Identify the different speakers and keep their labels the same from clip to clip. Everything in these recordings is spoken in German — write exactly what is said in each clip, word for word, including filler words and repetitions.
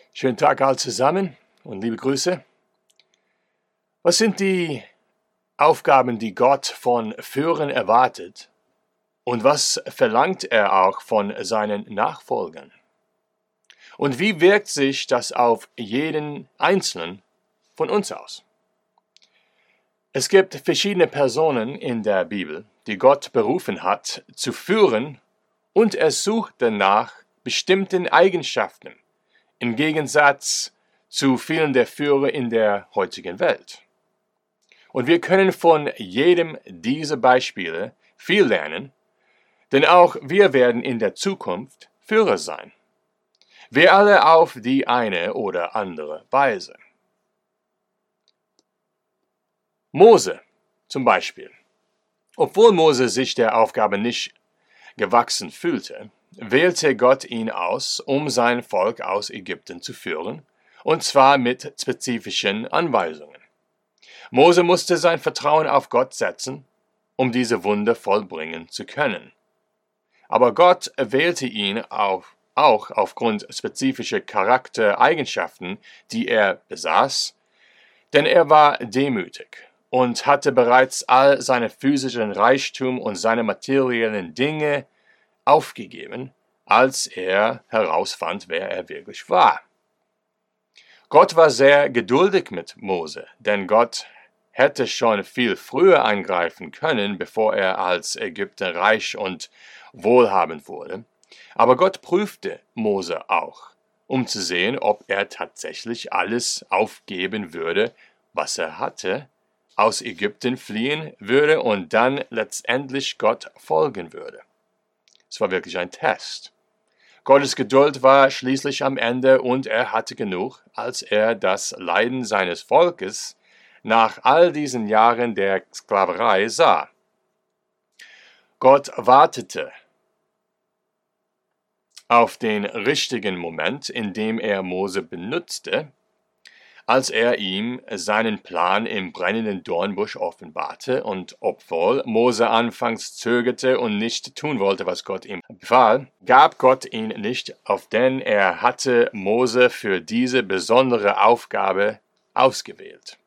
Speaker 1: Schönen Tag all zusammen und liebe Grüße. Was sind die Aufgaben, die Gott von Führern erwartet und was verlangt er auch von seinen Nachfolgern? Und wie wirkt sich das auf jeden Einzelnen von uns aus? Es gibt verschiedene Personen in der Bibel, die Gott berufen hat, zu führen, und er sucht danach bestimmten Eigenschaften, im Gegensatz zu vielen der Führer in der heutigen Welt. Und wir können von jedem dieser Beispiele viel lernen, denn auch wir werden in der Zukunft Führer sein. Wir alle auf die eine oder andere Weise. Mose zum Beispiel. Obwohl Mose sich der Aufgabe nicht gewachsen fühlte, wählte Gott ihn aus, um sein Volk aus Ägypten zu führen, und zwar mit spezifischen Anweisungen. Mose musste sein Vertrauen auf Gott setzen, um diese Wunder vollbringen zu können. Aber Gott wählte ihn auf, auch aufgrund spezifischer Charaktereigenschaften, die er besaß, denn er war demütig und hatte bereits all seine physischen Reichtum und seine materiellen Dinge aufgegeben, als er herausfand, wer er wirklich war. Gott war sehr geduldig mit Mose, denn Gott hätte schon viel früher eingreifen können, bevor er als Ägypter reich und wohlhabend wurde. Aber Gott prüfte Mose auch, um zu sehen, ob er tatsächlich alles aufgeben würde, was er hatte, aus Ägypten fliehen würde und dann letztendlich Gott folgen würde. Es war wirklich ein Test. Gottes Geduld war schließlich am Ende und er hatte genug, als er das Leiden seines Volkes nach all diesen Jahren der Sklaverei sah. Gott wartete auf den richtigen Moment, in dem er Mose benutzte, als er ihm seinen Plan im brennenden Dornbusch offenbarte, und obwohl Mose anfangs zögerte und nicht tun wollte, was Gott ihm befahl, gab Gott ihn nicht auf, denn er hatte Mose für diese besondere Aufgabe ausgewählt.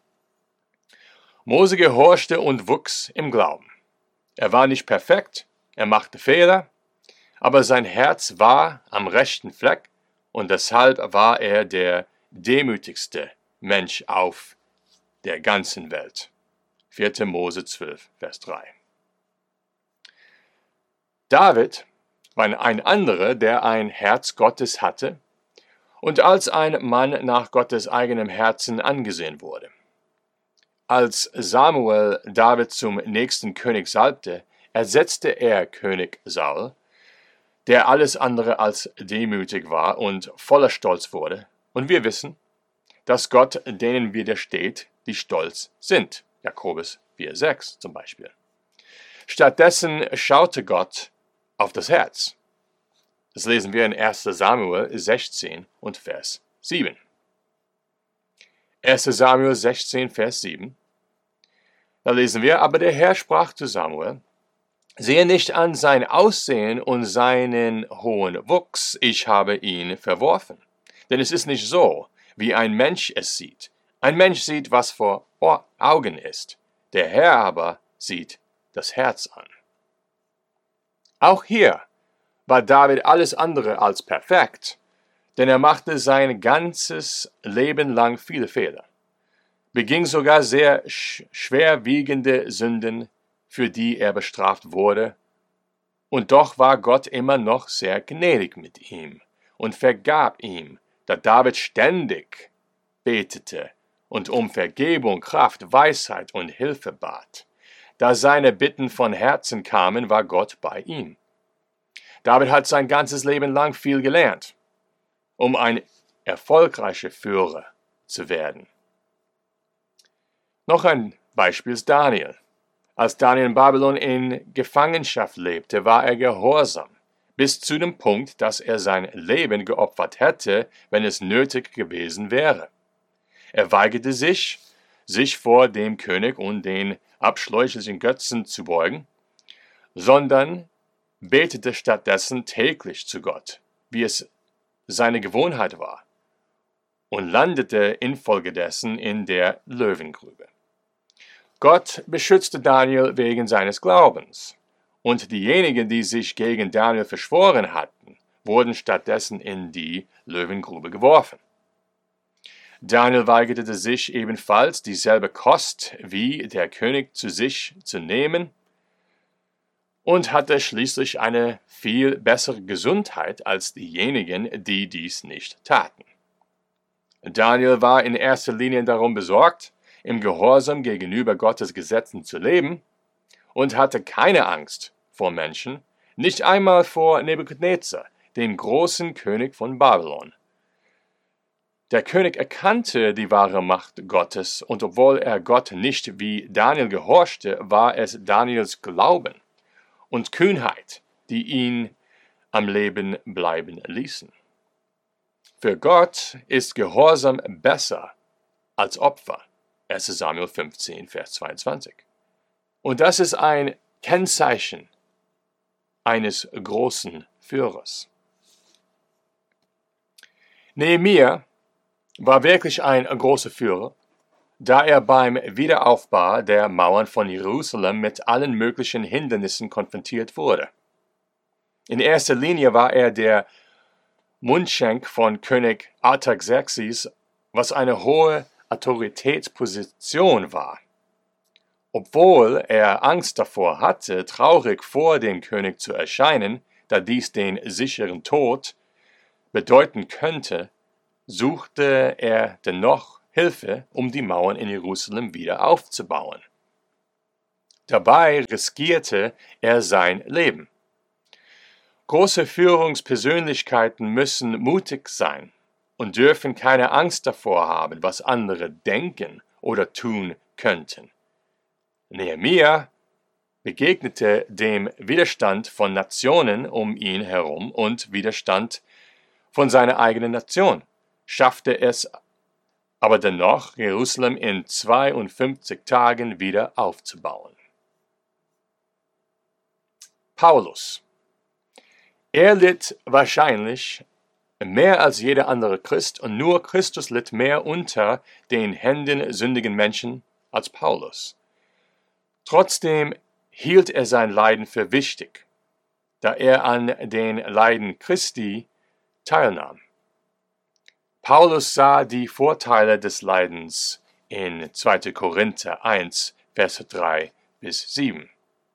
Speaker 1: Mose gehorchte und wuchs im Glauben. Er war nicht perfekt, er machte Fehler, aber sein Herz war am rechten Fleck und deshalb war er der demütigste Mensch auf der ganzen Welt. vierter Mose zwölf, Vers drei. David war ein anderer, der ein Herz Gottes hatte und als ein Mann nach Gottes eigenem Herzen angesehen wurde. Als Samuel David zum nächsten König salbte, ersetzte er König Saul, der alles andere als demütig war und voller Stolz wurde. Und wir wissen, dass Gott denen widersteht, die stolz sind. Jakobus vier, sechs zum Beispiel. Stattdessen schaute Gott auf das Herz. Das lesen wir in erster Samuel sechzehn und Vers sieben. erster Samuel sechzehn, Vers sieben. Da lesen wir, aber der Herr sprach zu Samuel: Sehe nicht an sein Aussehen und seinen hohen Wuchs, ich habe ihn verworfen. Denn es ist nicht so, wie ein Mensch es sieht. Ein Mensch sieht, was vor Augen ist. Der Herr aber sieht das Herz an. Auch hier war David alles andere als perfekt, denn er machte sein ganzes Leben lang viele Fehler, beging sogar sehr schwerwiegende Sünden, für die er bestraft wurde, und doch war Gott immer noch sehr gnädig mit ihm und vergab ihm, da David ständig betete und um Vergebung, Kraft, Weisheit und Hilfe bat. Da seine Bitten von Herzen kamen, war Gott bei ihm. David hat sein ganzes Leben lang viel gelernt, um ein erfolgreicher Führer zu werden. Noch ein Beispiel ist Daniel. Als Daniel in Babylon in Gefangenschaft lebte, war er gehorsam, bis zu dem Punkt, dass er sein Leben geopfert hätte, wenn es nötig gewesen wäre. Er weigerte sich, sich vor dem König und den abscheulichen Götzen zu beugen, sondern betete stattdessen täglich zu Gott, wie es seine Gewohnheit war, und landete infolgedessen in der Löwengrube. Gott beschützte Daniel wegen seines Glaubens, und diejenigen, die sich gegen Daniel verschworen hatten, wurden stattdessen in die Löwengrube geworfen. Daniel weigerte sich ebenfalls, dieselbe Kost wie der König zu sich zu nehmen und hatte schließlich eine viel bessere Gesundheit als diejenigen, die dies nicht taten. Daniel war in erster Linie darum besorgt, im Gehorsam gegenüber Gottes Gesetzen zu leben und hatte keine Angst vor Menschen, nicht einmal vor Nebukadnezar, dem großen König von Babylon. Der König erkannte die wahre Macht Gottes, und obwohl er Gott nicht wie Daniel gehorchte, war es Daniels Glauben und Kühnheit, die ihn am Leben bleiben ließen. Für Gott ist Gehorsam besser als Opfer. erster Samuel fünfzehn, Vers zweiundzwanzig. Und das ist ein Kennzeichen eines großen Führers. Nehemia war wirklich ein großer Führer, da er beim Wiederaufbau der Mauern von Jerusalem mit allen möglichen Hindernissen konfrontiert wurde. In erster Linie war er der Mundschenk von König Artaxerxes, was eine hohe Autoritätsposition war. Obwohl er Angst davor hatte, traurig vor dem König zu erscheinen, da dies den sicheren Tod bedeuten könnte, suchte er dennoch Hilfe, um die Mauern in Jerusalem wieder aufzubauen. Dabei riskierte er sein Leben. Große Führungspersönlichkeiten müssen mutig sein und dürfen keine Angst davor haben, was andere denken oder tun könnten. Nehemia begegnete dem Widerstand von Nationen um ihn herum und Widerstand von seiner eigenen Nation, schaffte es aber dennoch, Jerusalem in zweiundfünfzig Tagen wieder aufzubauen. Paulus. Er litt wahrscheinlich mehr als jeder andere Christ, und nur Christus litt mehr unter den Händen sündigen Menschen als Paulus. Trotzdem hielt er sein Leiden für wichtig, da er an den Leiden Christi teilnahm. Paulus sah die Vorteile des Leidens in zweiter Korinther eins, Verse drei bis sieben.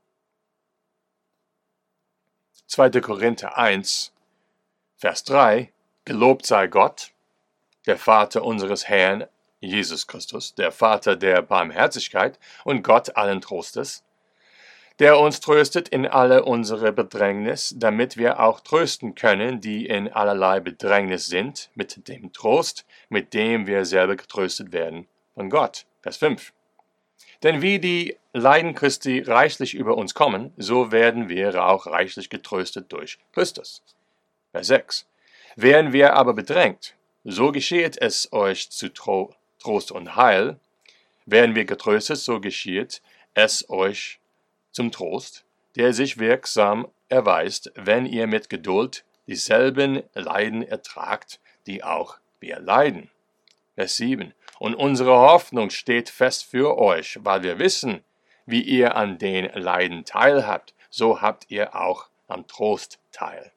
Speaker 1: zweiter Korinther eins, Vers drei: Gelobt sei Gott, der Vater unseres Herrn Jesus Christus, der Vater der Barmherzigkeit und Gott allen Trostes, der uns tröstet in alle unsere Bedrängnis, damit wir auch trösten können, die in allerlei Bedrängnis sind, mit dem Trost, mit dem wir selber getröstet werden von Gott. Vers fünf. Denn wie die Leiden Christi reichlich über uns kommen, so werden wir auch reichlich getröstet durch Christus. Vers sechs. Wären wir aber bedrängt, so geschehet es euch zu Tro- Trost und Heil. Werden wir getröstet, so geschehet es euch zum Trost, der sich wirksam erweist, wenn ihr mit Geduld dieselben Leiden ertragt, die auch wir leiden. Vers sieben. Und unsere Hoffnung steht fest für euch, weil wir wissen, wie ihr an den Leiden teilhabt, so habt ihr auch am Trost teil.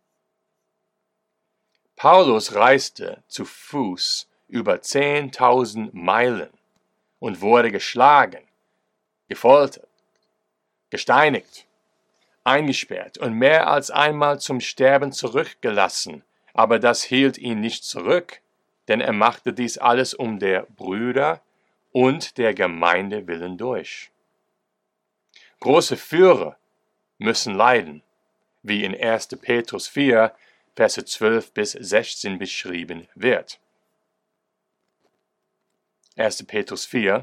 Speaker 1: Paulus reiste zu Fuß über zehntausend Meilen und wurde geschlagen, gefoltert, gesteinigt, eingesperrt und mehr als einmal zum Sterben zurückgelassen, aber das hielt ihn nicht zurück, denn er machte dies alles um der Brüder und der Gemeinde willen durch. Große Führer müssen leiden, wie in erster Petrus vier, Verse zwölf bis sechzehn beschrieben wird. erster Petrus vier,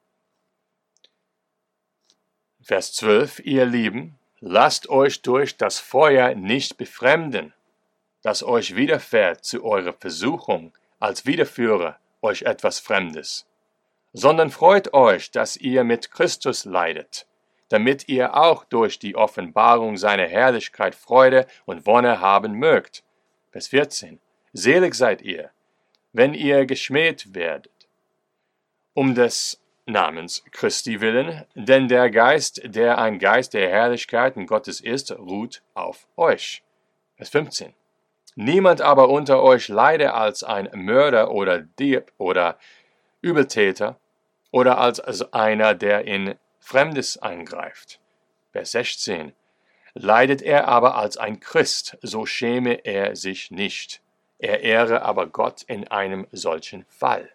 Speaker 1: Vers zwölf, ihr Lieben, lasst euch durch das Feuer nicht befremden, das euch widerfährt zu eurer Versuchung, als Widerführer euch etwas Fremdes, sondern freut euch, dass ihr mit Christus leidet, damit ihr auch durch die Offenbarung seiner Herrlichkeit Freude und Wonne haben mögt. Vers vierzehn. Selig seid ihr, wenn ihr geschmäht werdet, um des Namens Christi willen, denn der Geist, der ein Geist der Herrlichkeit und Gottes ist, ruht auf euch. Vers fünfzehn. Niemand aber unter euch leide als ein Mörder oder Dieb oder Übeltäter oder als einer, der in Fremdes eingreift. Vers sechzehn. Leidet er aber als ein Christ, so schäme er sich nicht. Er ehre aber Gott in einem solchen Fall.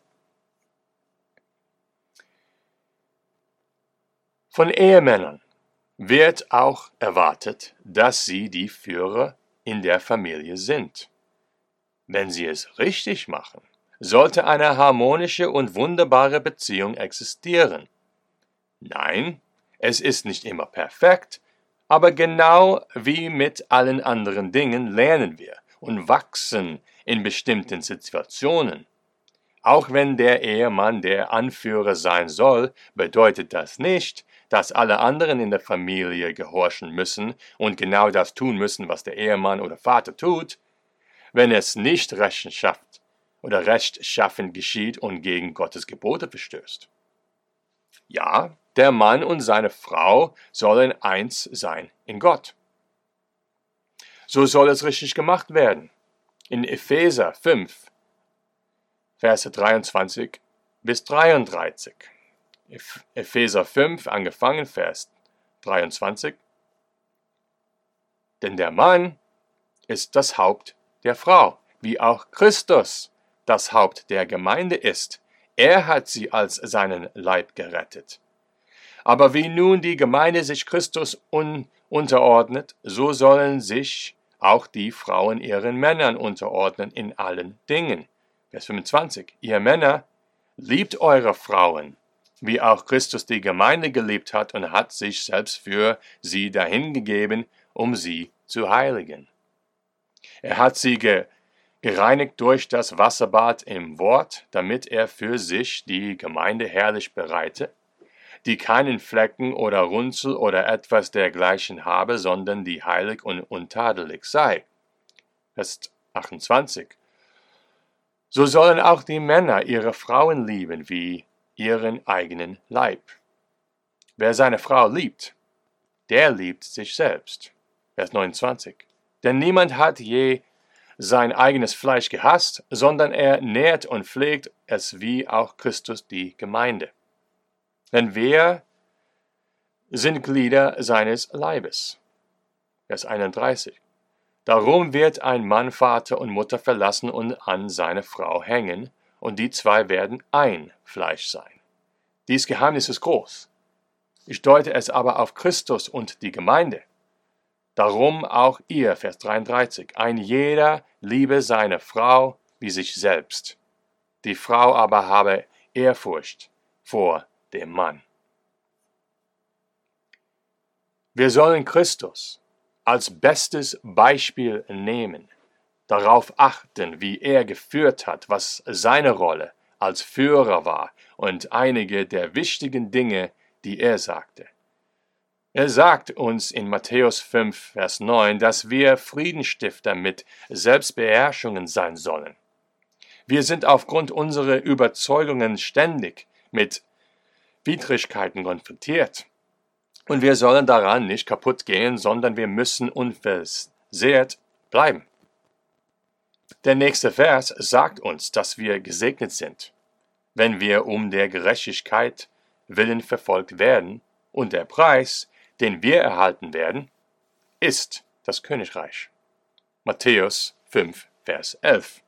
Speaker 1: Von Ehemännern wird auch erwartet, dass sie die Führer in der Familie sind. Wenn sie es richtig machen, sollte eine harmonische und wunderbare Beziehung existieren. Nein, es ist nicht immer perfekt, aber genau wie mit allen anderen Dingen lernen wir und wachsen in bestimmten Situationen. Auch wenn der Ehemann der Anführer sein soll, bedeutet das nicht, dass alle anderen in der Familie gehorchen müssen und genau das tun müssen, was der Ehemann oder Vater tut, wenn es nicht Rechenschaft oder rechtschaffen geschieht und gegen Gottes Gebote verstößt. Ja, der Mann und seine Frau sollen eins sein in Gott. So soll es richtig gemacht werden. In Epheser fünf, Verse dreiundzwanzig bis dreiunddreißig. Epheser fünf, angefangen, Vers dreiundzwanzig. Denn der Mann ist das Haupt der Frau, wie auch Christus das Haupt der Gemeinde ist. Er hat sie als seinen Leib gerettet. Aber wie nun die Gemeinde sich Christus un- unterordnet, so sollen sich auch die Frauen ihren Männern unterordnen in allen Dingen. Vers fünfundzwanzig. Ihr Männer, liebt eure Frauen, wie auch Christus die Gemeinde geliebt hat und hat sich selbst für sie dahingegeben, um sie zu heiligen. Er hat sie ge- gereinigt durch das Wasserbad im Wort, damit er für sich die Gemeinde herrlich bereite, die keinen Flecken oder Runzel oder etwas dergleichen habe, sondern die heilig und untadelig sei. Vers achtundzwanzig. So sollen auch die Männer ihre Frauen lieben wie ihren eigenen Leib. Wer seine Frau liebt, der liebt sich selbst. Vers neunundzwanzig. Denn niemand hat je sein eigenes Fleisch gehasst, sondern er nährt und pflegt es wie auch Christus die Gemeinde. Denn wir sind Glieder seines Leibes. Vers einunddreißig. Darum wird ein Mann Vater und Mutter verlassen und an seine Frau hängen, und die zwei werden ein Fleisch sein. Dies Geheimnis ist groß. Ich deute es aber auf Christus und die Gemeinde. Darum auch ihr, Vers dreiunddreißig, ein jeder liebe seine Frau wie sich selbst. Die Frau aber habe Ehrfurcht vor dem Mann. Wir sollen Christus als bestes Beispiel nehmen, darauf achten, wie er geführt hat, was seine Rolle als Führer war und einige der wichtigen Dinge, die er sagte. Er sagt uns in Matthäus fünf, Vers neun, dass wir Friedensstifter mit Selbstbeherrschungen sein sollen. Wir sind aufgrund unserer Überzeugungen ständig mit Widrigkeiten konfrontiert. Und wir sollen daran nicht kaputt gehen, sondern wir müssen unversehrt bleiben. Der nächste Vers sagt uns, dass wir gesegnet sind, wenn wir um der Gerechtigkeit willen verfolgt werden, und der Preis, den wir erhalten werden, ist das Königreich. Matthäus fünf, Vers elf.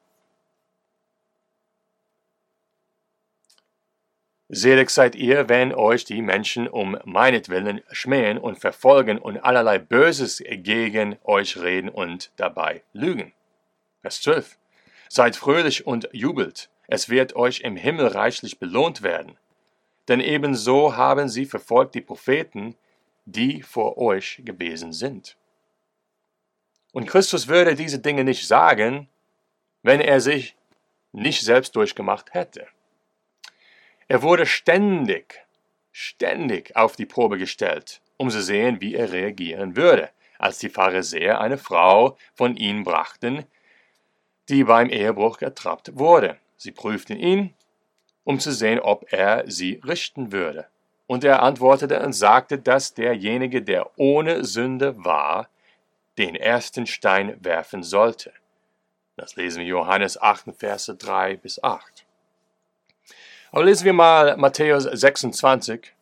Speaker 1: Selig seid ihr, wenn euch die Menschen um meinetwillen schmähen und verfolgen und allerlei Böses gegen euch reden und dabei lügen. Vers zwölf. Seid fröhlich und jubelt, es wird euch im Himmel reichlich belohnt werden. Denn ebenso haben sie verfolgt die Propheten, die vor euch gewesen sind. Und Christus würde diese Dinge nicht sagen, wenn er sich nicht selbst durchgemacht hätte. Er wurde ständig, ständig auf die Probe gestellt, um zu sehen, wie er reagieren würde, als die Pharisäer eine Frau von ihm brachten, die beim Ehebruch ertappt wurde. Sie prüften ihn, um zu sehen, ob er sie richten würde. Und er antwortete und sagte, dass derjenige, der ohne Sünde war, den ersten Stein werfen sollte. Das lesen wir Johannes acht, Verse drei bis acht. Aber lesen wir mal Matthäus sechsundzwanzig,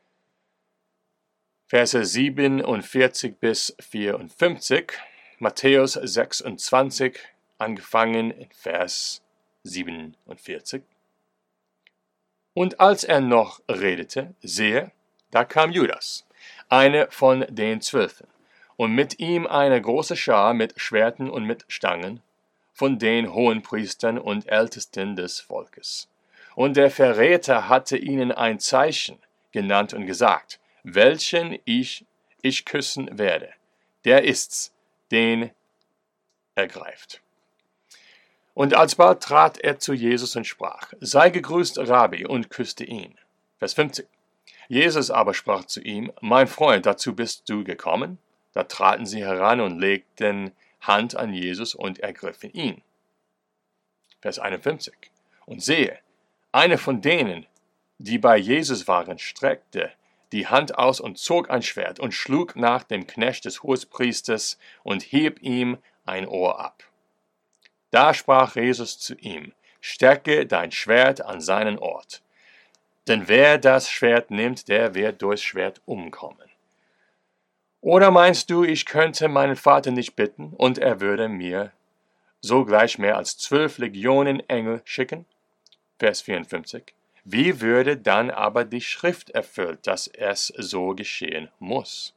Speaker 1: Verse siebenundvierzig bis vierundfünfzig. Matthäus sechsundzwanzig, angefangen in Vers siebenundvierzig. Und als er noch redete, siehe, da kam Judas, einer von den Zwölfen, und mit ihm eine große Schar mit Schwertern und mit Stangen, von den Hohenpriestern und Ältesten des Volkes. Und der Verräter hatte ihnen ein Zeichen genannt und gesagt, welchen ich, ich küssen werde. Der ist's, den ergreift. Und alsbald trat er zu Jesus und sprach, sei gegrüßt, Rabbi, und küsste ihn. Vers fünfzig. Jesus aber sprach zu ihm, mein Freund, dazu bist du gekommen? Da traten sie heran und legten Hand an Jesus und ergriffen ihn. Vers einundfünfzig. Und siehe, einer von denen, die bei Jesus waren, streckte die Hand aus und zog ein Schwert und schlug nach dem Knecht des Hohenpriesters und hieb ihm ein Ohr ab. Da sprach Jesus zu ihm, stecke dein Schwert an seinen Ort. Denn wer das Schwert nimmt, der wird durchs Schwert umkommen. Oder meinst du, ich könnte meinen Vater nicht bitten, und er würde mir sogleich mehr als zwölf Legionen Engel schicken? Vers vierundfünfzig. Wie würde dann aber die Schrift erfüllt, dass es so geschehen muss?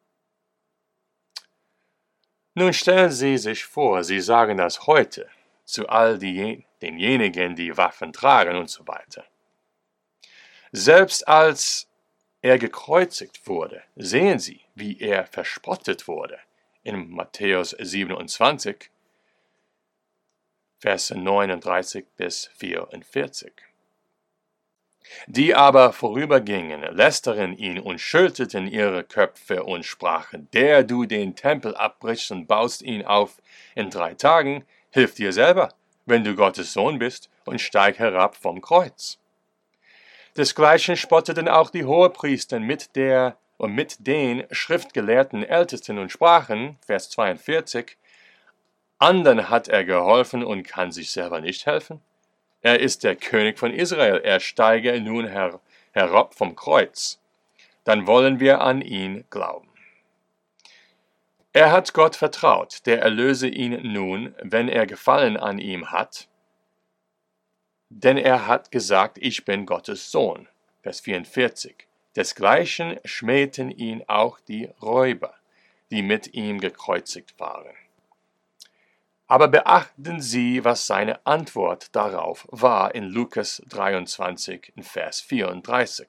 Speaker 1: Nun stellen Sie sich vor, Sie sagen das heute zu all die, denjenigen, die Waffen tragen und so weiter. Selbst als er gekreuzigt wurde, sehen Sie, wie er verspottet wurde. In Matthäus siebenundzwanzig, Verse neununddreißig bis vierundvierzig. Die aber vorübergingen, lästerten ihn und schüttelten ihre Köpfe und sprachen, der du den Tempel abbrichst und baust ihn auf in drei Tagen, hilf dir selber, wenn du Gottes Sohn bist, und steig herab vom Kreuz. Desgleichen spotteten auch die Hohepriester mit der und mit den schriftgelehrten Ältesten und sprachen, Vers zweiundvierzig, anderen hat er geholfen und kann sich selber nicht helfen. Er ist der König von Israel, er steige nun her herab vom Kreuz. Dann wollen wir an ihn glauben. Er hat Gott vertraut, der erlöse ihn nun, wenn er Gefallen an ihm hat, denn er hat gesagt, ich bin Gottes Sohn. Vers vierundvierzig. Desgleichen schmähten ihn auch die Räuber, die mit ihm gekreuzigt waren. Aber beachten Sie, was seine Antwort darauf war in Lukas dreiundzwanzig, in Vers vierunddreißig.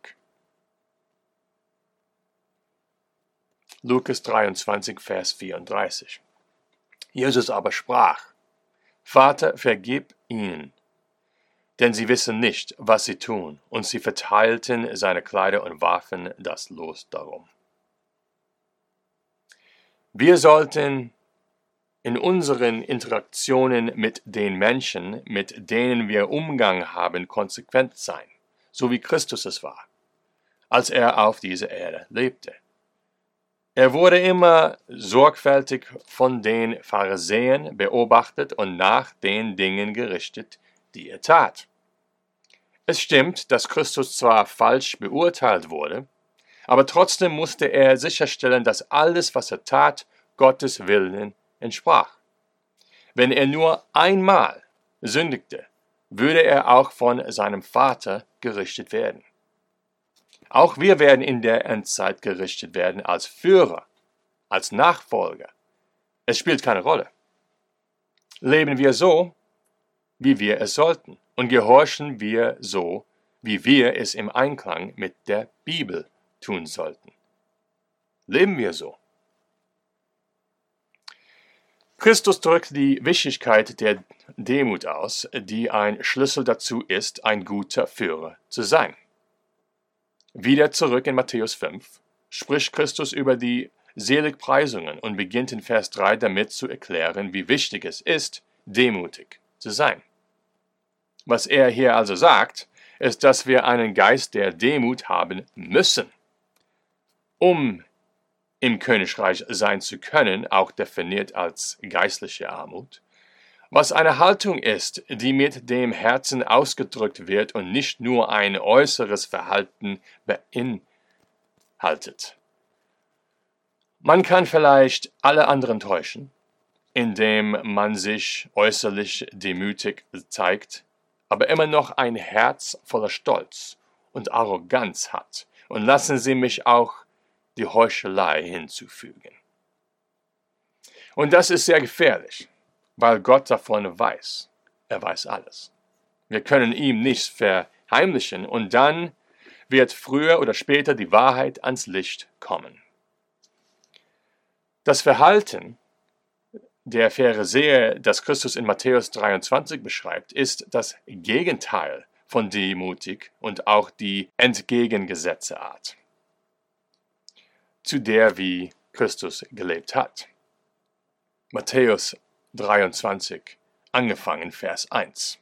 Speaker 1: Lukas dreiundzwanzig, Vers vierunddreißig. Jesus aber sprach, Vater, vergib ihnen, denn sie wissen nicht, was sie tun. Und sie verteilten seine Kleider und warfen das Los darum. Wir sollten in unseren Interaktionen mit den Menschen, mit denen wir Umgang haben, konsequent sein, so wie Christus es war, als er auf dieser Erde lebte. Er wurde immer sorgfältig von den Pharisäern beobachtet und nach den Dingen gerichtet, die er tat. Es stimmt, dass Christus zwar falsch beurteilt wurde, aber trotzdem musste er sicherstellen, dass alles, was er tat, Gottes Willen entsprach. Wenn er nur einmal sündigte, würde er auch von seinem Vater gerichtet werden. Auch wir werden in der Endzeit gerichtet werden als Führer, als Nachfolger. Es spielt keine Rolle. Leben wir so, wie wir es sollten, und gehorchen wir so, wie wir es im Einklang mit der Bibel tun sollten. Leben wir so. Christus drückt die Wichtigkeit der Demut aus, die ein Schlüssel dazu ist, ein guter Führer zu sein. Wieder zurück in Matthäus fünf spricht Christus über die Seligpreisungen und beginnt in Vers drei damit zu erklären, wie wichtig es ist, demutig zu sein. Was er hier also sagt, ist, dass wir einen Geist der Demut haben müssen, um im Königreich sein zu können, auch definiert als geistliche Armut, was eine Haltung ist, die mit dem Herzen ausgedrückt wird und nicht nur ein äußeres Verhalten beinhaltet. Man kann vielleicht alle anderen täuschen, indem man sich äußerlich demütig zeigt, aber immer noch ein Herz voller Stolz und Arroganz hat. Und lassen Sie mich auch die Heuchelei hinzufügen. Und das ist sehr gefährlich, weil Gott davon weiß. Er weiß alles. Wir können ihm nichts verheimlichen und dann wird früher oder später die Wahrheit ans Licht kommen. Das Verhalten der Pharisäer, das Christus in Matthäus dreiundzwanzig beschreibt, ist das Gegenteil von demutig und auch die entgegengesetzte Art, zu der wie Christus gelebt hat. Matthäus dreiundzwanzig, angefangen Vers eins.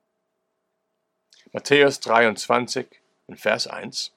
Speaker 1: Matthäus dreiundzwanzig und Vers eins.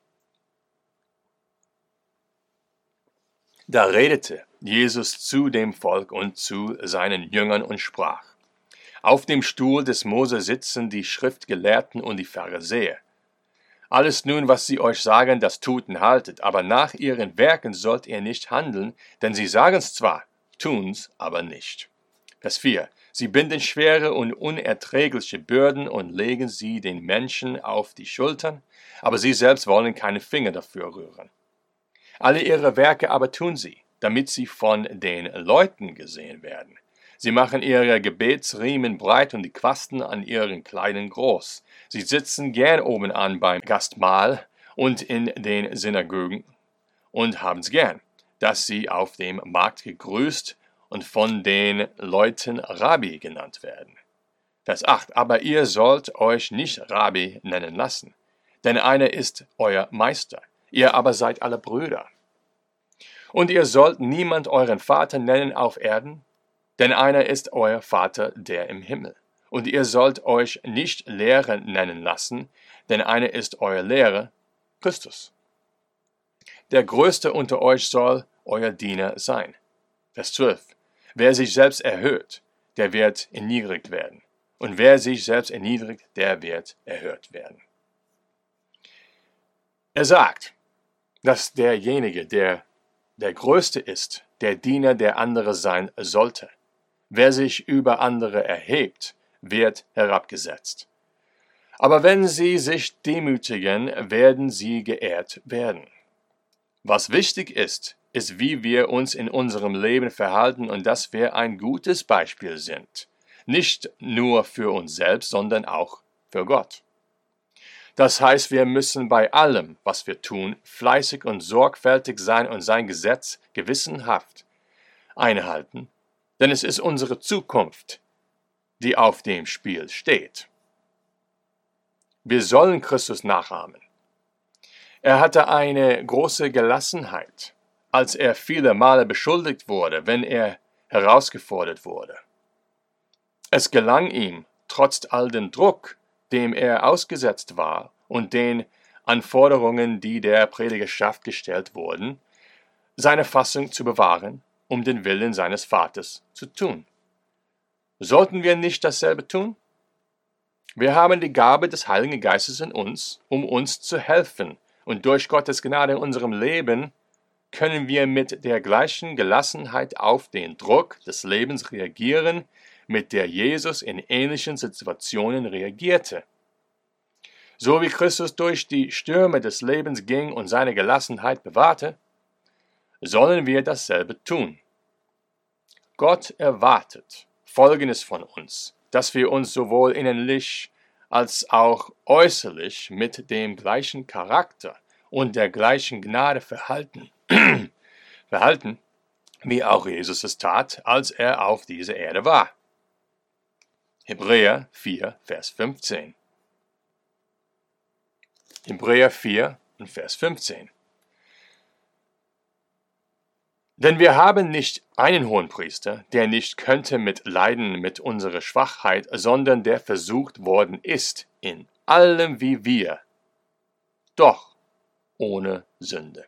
Speaker 1: Da redete Jesus zu dem Volk und zu seinen Jüngern und sprach: Auf dem Stuhl des Mose sitzen die Schriftgelehrten und die Pharisäer. Alles nun, was sie euch sagen, das tut und haltet, aber nach ihren Werken sollt ihr nicht handeln, denn sie sagen's zwar, tun's aber nicht. Vers vier. Sie binden schwere und unerträgliche Bürden und legen sie den Menschen auf die Schultern, aber sie selbst wollen keine Finger dafür rühren. Alle ihre Werke aber tun sie, damit sie von den Leuten gesehen werden. Sie machen ihre Gebetsriemen breit und die Quasten an ihren Kleidern groß. Sie sitzen gern oben an beim Gastmahl und in den Synagogen und haben's gern, dass sie auf dem Markt gegrüßt und von den Leuten Rabbi genannt werden. Vers acht. Aber ihr sollt euch nicht Rabbi nennen lassen, denn einer ist euer Meister. Ihr aber seid alle Brüder. Und ihr sollt niemand euren Vater nennen auf Erden, denn einer ist euer Vater, der im Himmel. Und ihr sollt euch nicht Lehrer nennen lassen, denn einer ist euer Lehrer, Christus. Der Größte unter euch soll euer Diener sein. Vers zwölf. Wer sich selbst erhöht, der wird erniedrigt werden. Und wer sich selbst erniedrigt, der wird erhöht werden. Er sagt, dass derjenige, der der Größte ist, der Diener der andere sein sollte. Wer sich über andere erhebt, wird herabgesetzt. Aber wenn sie sich demütigen, werden sie geehrt werden. Was wichtig ist, ist, wie wir uns in unserem Leben verhalten und dass wir ein gutes Beispiel sind. Nicht nur für uns selbst, sondern auch für Gott. Das heißt, wir müssen bei allem, was wir tun, fleißig und sorgfältig sein und sein Gesetz gewissenhaft einhalten, denn es ist unsere Zukunft, die auf dem Spiel steht. Wir sollen Christus nachahmen. Er hatte eine große Gelassenheit, als er viele Male beschuldigt wurde, wenn er herausgefordert wurde. Es gelang ihm, trotz all dem Druck, dem er ausgesetzt war und den Anforderungen, die der Predigerschaft gestellt wurden, seine Fassung zu bewahren, um den Willen seines Vaters zu tun. Sollten wir nicht dasselbe tun? Wir haben die Gabe des Heiligen Geistes in uns, um uns zu helfen, und durch Gottes Gnade in unserem Leben können wir mit der gleichen Gelassenheit auf den Druck des Lebens reagieren, mit der Jesus in ähnlichen Situationen reagierte. So wie Christus durch die Stürme des Lebens ging und seine Gelassenheit bewahrte, sollen wir dasselbe tun. Gott erwartet Folgendes von uns, dass wir uns sowohl innerlich als auch äußerlich mit dem gleichen Charakter und der gleichen Gnade verhalten, verhalten, wie auch Jesus es tat, als er auf dieser Erde war. Hebräer vier, Vers fünfzehn. Hebräer vier und Vers fünfzehn. Denn wir haben nicht einen Hohenpriester, der nicht könnte mit Leiden mit unserer Schwachheit, sondern der versucht worden ist in allem wie wir, doch ohne Sünde.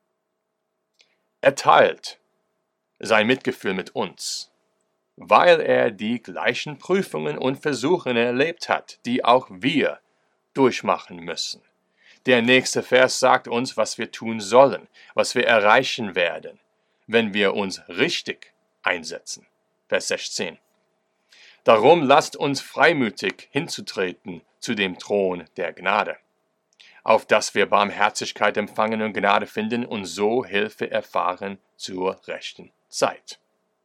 Speaker 1: Er teilt sein Mitgefühl mit uns, weil er die gleichen Prüfungen und Versuchen erlebt hat, die auch wir durchmachen müssen. Der nächste Vers sagt uns, was wir tun sollen, was wir erreichen werden, wenn wir uns richtig einsetzen. Vers sechzehn. Darum lasst uns freimütig hinzutreten zu dem Thron der Gnade, auf dass wir Barmherzigkeit empfangen und Gnade finden und so Hilfe erfahren zur rechten Zeit.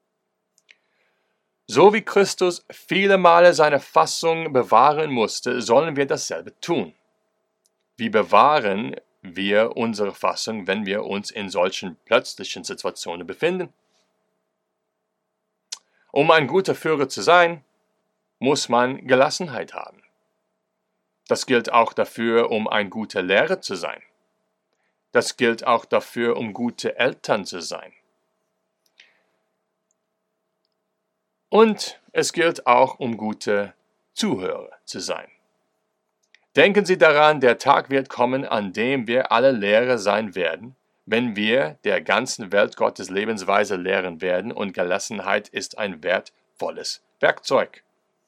Speaker 1: So wie Christus viele Male seine Fassung bewahren musste, sollen wir dasselbe tun. Wie bewahren wir unsere Fassung, wenn wir uns in solchen plötzlichen Situationen befinden? Um ein guter Führer zu sein, muss man Gelassenheit haben. Das gilt auch dafür, um ein guter Lehrer zu sein. Das gilt auch dafür, um gute Eltern zu sein. Und es gilt auch, um gute Zuhörer zu sein. Denken Sie daran, der Tag wird kommen, an dem wir alle Lehrer sein werden, wenn wir der ganzen Welt Gottes Lebensweise lehren werden, und Gelassenheit ist ein wertvolles Werkzeug.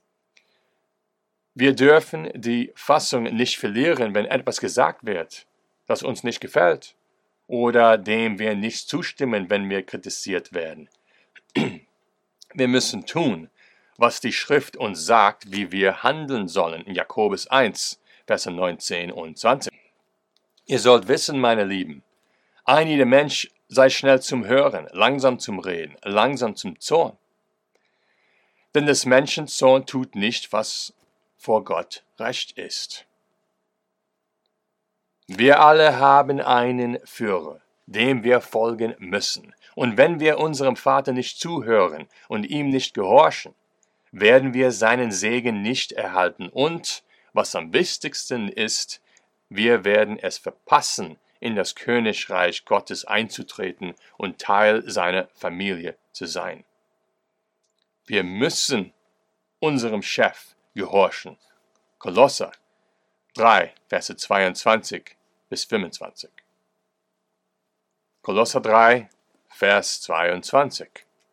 Speaker 1: Wir dürfen die Fassung nicht verlieren, wenn etwas gesagt wird, das uns nicht gefällt, oder dem wir nicht zustimmen, wenn wir kritisiert werden. Wir müssen tun, was die Schrift uns sagt, wie wir handeln sollen, in Jakobus eins, Verse neunzehn und zwanzig. Ihr sollt wissen, meine Lieben, ein jeder Mensch sei schnell zum Hören, langsam zum Reden, langsam zum Zorn. Denn des Menschen Zorn tut nicht, was vor Gott recht ist. Wir alle haben einen Führer, dem wir folgen müssen. Und wenn wir unserem Vater nicht zuhören und ihm nicht gehorchen, werden wir seinen Segen nicht erhalten und, was am wichtigsten ist, wir werden es verpassen, in das Königreich Gottes einzutreten und Teil seiner Familie zu sein. Wir müssen unserem Chef gehorchen. Kolosser drei, Verse zweiundzwanzig bis fünfundzwanzig. Kolosser drei, Vers zweiundzwanzig.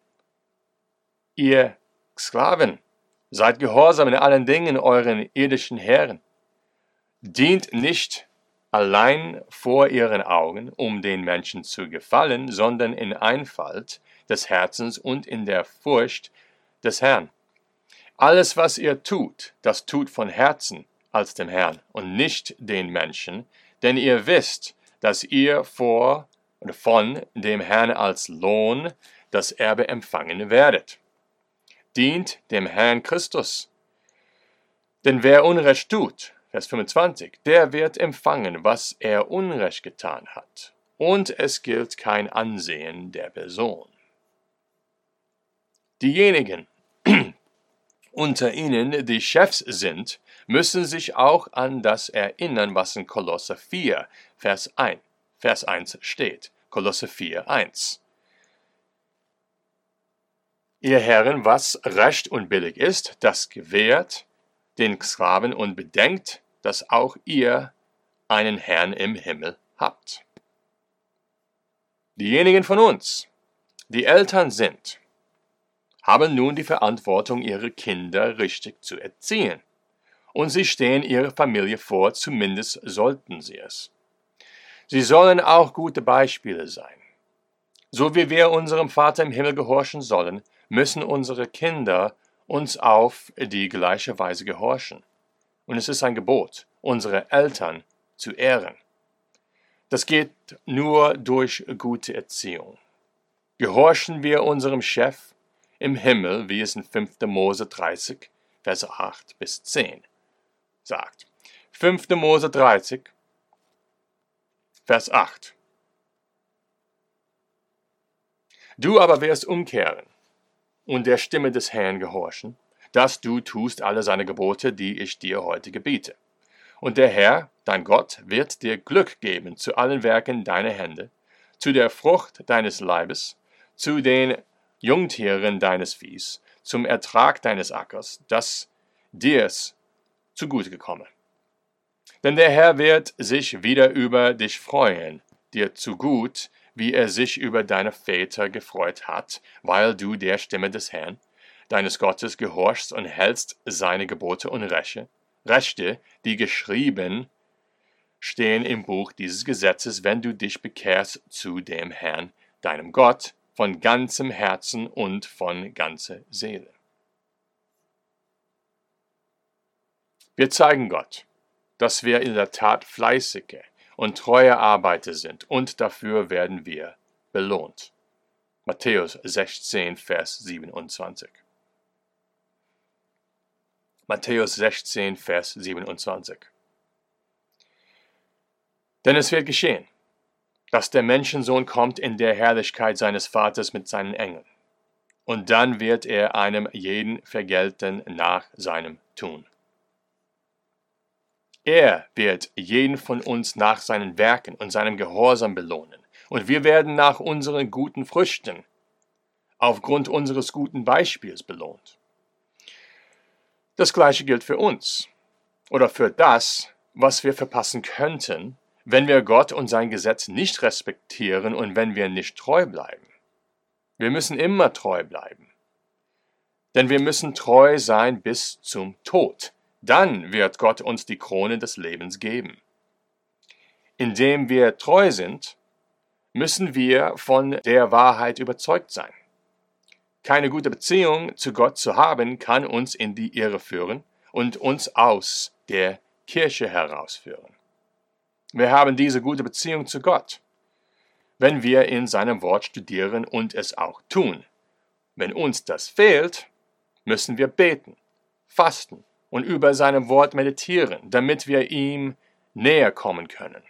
Speaker 1: Ihr Sklaven, seid gehorsam in allen Dingen euren irdischen Herren. Dient nicht allein vor ihren Augen, um den Menschen zu gefallen, sondern in Einfalt des Herzens und in der Furcht des Herrn. Alles, was ihr tut, das tut von Herzen als dem Herrn und nicht den Menschen, denn ihr wisst, dass ihr vor oder von dem Herrn als Lohn das Erbe empfangen werdet. Dient dem Herrn Christus. Denn wer Unrecht tut, Vers fünfundzwanzig, der wird empfangen, was er Unrecht getan hat. Und es gilt kein Ansehen der Person. Diejenigen unter ihnen, die Chefs sind, müssen sich auch an das erinnern, was in Kolosser vier, Vers eins, Vers eins steht. Kolosser vier, eins. Ihr Herren, was recht und billig ist, das gewährt den Sklaven und bedenkt, dass auch ihr einen Herrn im Himmel habt. Diejenigen von uns, die Eltern sind, haben nun die Verantwortung, ihre Kinder richtig zu erziehen. Und sie stehen ihrer Familie vor, zumindest sollten sie es. Sie sollen auch gute Beispiele sein. So wie wir unserem Vater im Himmel gehorchen sollen, müssen unsere Kinder uns auf die gleiche Weise gehorchen. Und es ist ein Gebot, unsere Eltern zu ehren. Das geht nur durch gute Erziehung. Gehorchen wir unserem Chef im Himmel, wie es in fünfter Mose dreißig, Verse acht bis zehn sagt. fünfter Mose dreißig, Vers acht. Du aber wirst umkehren und der Stimme des Herrn gehorchen, dass du tust alle seine Gebote, die ich dir heute gebiete. Und der Herr, dein Gott, wird dir Glück geben zu allen Werken deiner Hände, zu der Frucht deines Leibes, zu den Jungtieren deines Viehs, zum Ertrag deines Ackers, dass dir's zugute gekomme. Denn der Herr wird sich wieder über dich freuen, dir zu gut, wie er sich über deine Väter gefreut hat, weil du der Stimme des Herrn, deines Gottes, gehorchst und hältst seine Gebote und Rechte, Rechte, die geschrieben stehen im Buch dieses Gesetzes, wenn du dich bekehrst zu dem Herrn, deinem Gott, von ganzem Herzen und von ganzer Seele. Wir zeigen Gott, dass wir in der Tat fleißige und treue Arbeiter sind, und dafür werden wir belohnt. Matthäus sechzehn, Vers siebenundzwanzig. Matthäus sechzehn, Vers siebenundzwanzig. Denn es wird geschehen, dass der Menschensohn kommt in der Herrlichkeit seines Vaters mit seinen Engeln. Und dann wird er einem jeden vergelten nach seinem Tun. Er wird jeden von uns nach seinen Werken und seinem Gehorsam belohnen. Und wir werden nach unseren guten Früchten, aufgrund unseres guten Beispiels belohnt. Das Gleiche gilt für uns oder für das, was wir verpassen könnten, wenn wir Gott und sein Gesetz nicht respektieren und wenn wir nicht treu bleiben. Wir müssen immer treu bleiben. Denn wir müssen treu sein bis zum Tod. Dann wird Gott uns die Krone des Lebens geben. Indem wir treu sind, müssen wir von der Wahrheit überzeugt sein. Keine gute Beziehung zu Gott zu haben, kann uns in die Irre führen und uns aus der Kirche herausführen. Wir haben diese gute Beziehung zu Gott, wenn wir in seinem Wort studieren und es auch tun. Wenn uns das fehlt, müssen wir beten, fasten und über seinem Wort meditieren, damit wir ihm näher kommen können.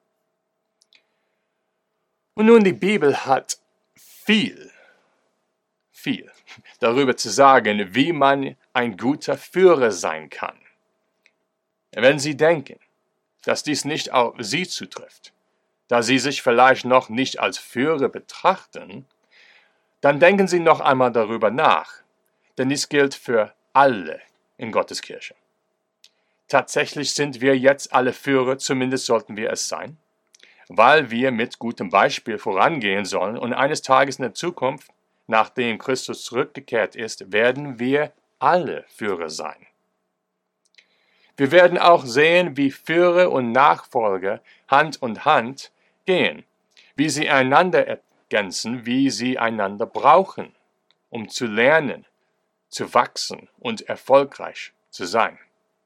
Speaker 1: Und nun, die Bibel hat viel, viel darüber zu sagen, wie man ein guter Führer sein kann. Wenn Sie denken, dass dies nicht auf Sie zutrifft, da Sie sich vielleicht noch nicht als Führer betrachten, dann denken Sie noch einmal darüber nach, denn dies gilt für alle in Gottes Kirche. Tatsächlich sind wir jetzt alle Führer, zumindest sollten wir es sein, weil wir mit gutem Beispiel vorangehen sollen und eines Tages in der Zukunft, nachdem Christus zurückgekehrt ist, werden wir alle Führer sein. Wir werden auch sehen, wie Führer und Nachfolger Hand in Hand gehen, wie sie einander ergänzen, wie sie einander brauchen, um zu lernen, zu wachsen und erfolgreich zu sein.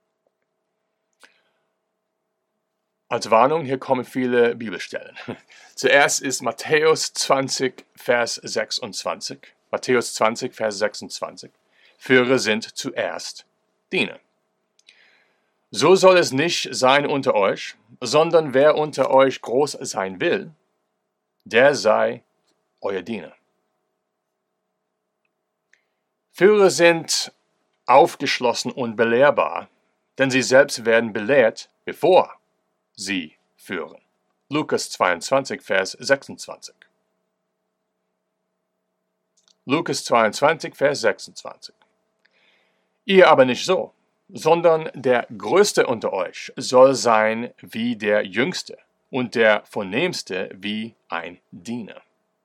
Speaker 1: Als Warnung, hier kommen viele Bibelstellen. Zuerst ist Matthäus zwanzig, Vers sechsundzwanzig. Matthäus zwanzig, Vers sechsundzwanzig. Führer sind zuerst Diener. So soll es nicht sein unter euch, sondern wer unter euch groß sein will, der sei euer Diener. Führer sind aufgeschlossen und belehrbar, denn sie selbst werden belehrt, bevor sie führen. Lukas zweiundzwanzig, Vers sechsundzwanzig. Lukas zweiundzwanzig, Vers sechsundzwanzig. Ihr aber nicht so, sondern der Größte unter euch soll sein wie der Jüngste und der Vornehmste wie ein Diener.